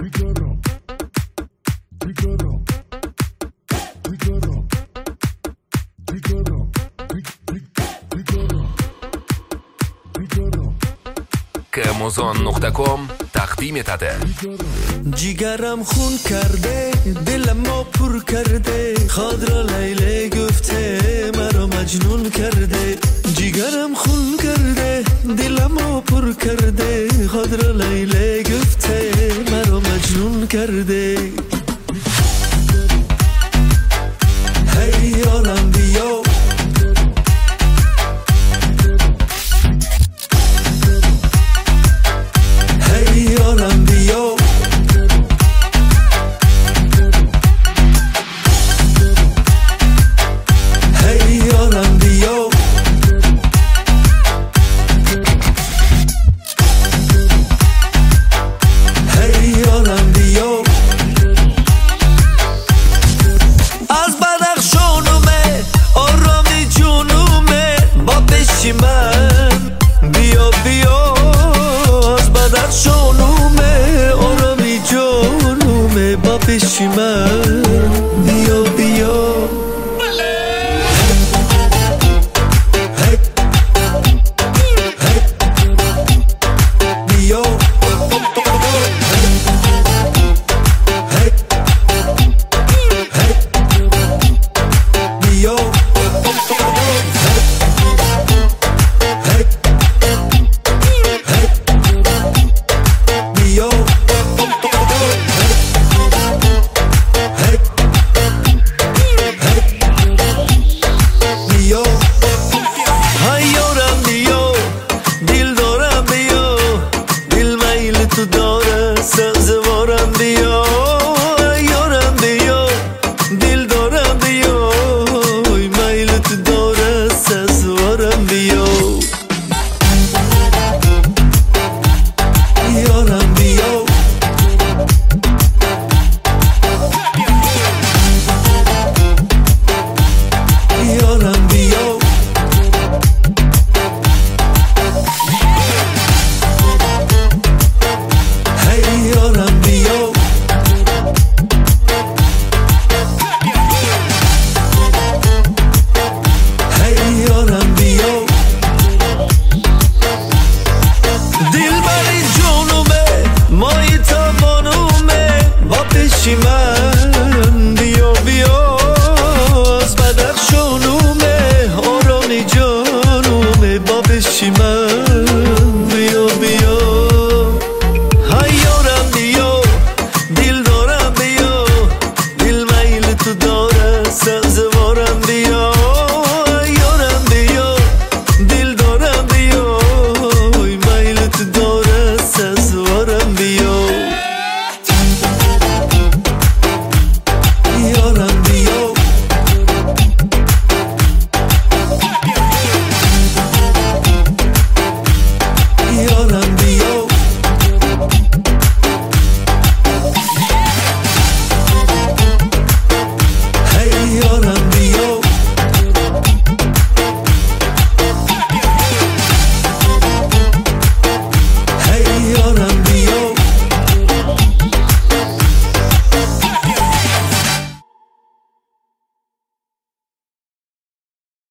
Amazon.com تقدیم تده. جیگرم خون کرده، دلم ما پر کرده، خاد را لیله گفته مرا مجنون کرده. جیگرم خون کرده، دلم ما پر کرده، خاد را لیله گفته مرا مجنون کرده. هی یارم بیا، هی یارم بیا، هی یارم بیا، هی یارم بیا. از بدخشانومه آرامی جونومه با بشی من، بیا بیا. از بدخشانومه آرامی جونومه با بشی من،